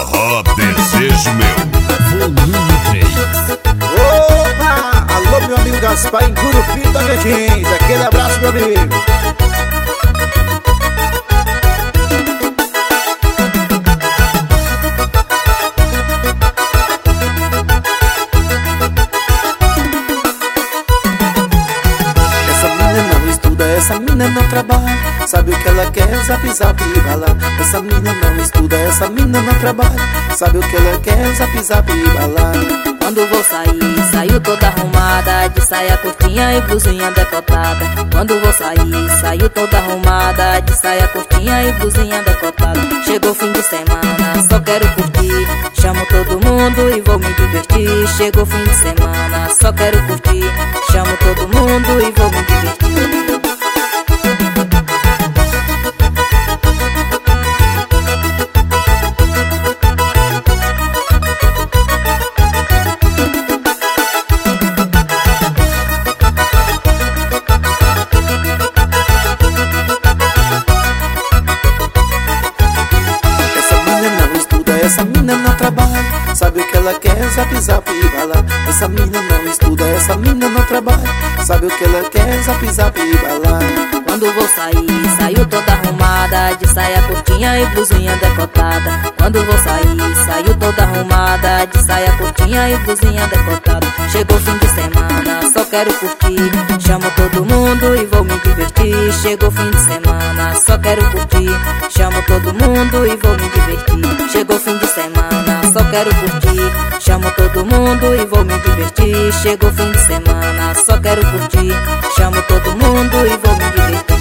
Forró Desejo Meu, volume 3. Opa! Alô, meu amigo Gaspar em Curupi, Tocantins. Aquele abraço, meu amigo. Essa mina não trabalha, sabe o que ela quer? Zap, zap e bala. Essa mina não estuda, essa mina não trabalha, sabe o que ela quer? Zap, zap e bala. Quando vou sair, saio toda arrumada, de saia curtinha e blusinha decotada. Quando vou sair, saio toda arrumada, de saia curtinha e blusinha decotada. Chegou fim de semana, só quero curtir, chamo todo mundo e vou me divertir. Chegou fim de semana, só quero curtir, chamo todo mundo e vou me divertir. Essa mina não trabalha, sabe o que ela quer? Zap, zap e bala. Essa mina não estuda, essa mina não trabalha, sabe o que ela quer? Zap, zap e bala. Quando vou sair, saio toda arrumada, de saia curtinha e blusinha decotada. Quando vou sair, saio toda arrumada, de saia curtinha e blusinha decotada. Chegou fim de semana, só quero curtir, chamo todo mundo e vou me divertir. Chegou fim de semana, só quero curtir, chamo todo mundo e vou me divertir. Chegou fim de semana, só quero curtir, chamo todo mundo e vou me divertir. Chegou fim de semana, só quero curtir, chamo todo mundo e vou me divertir.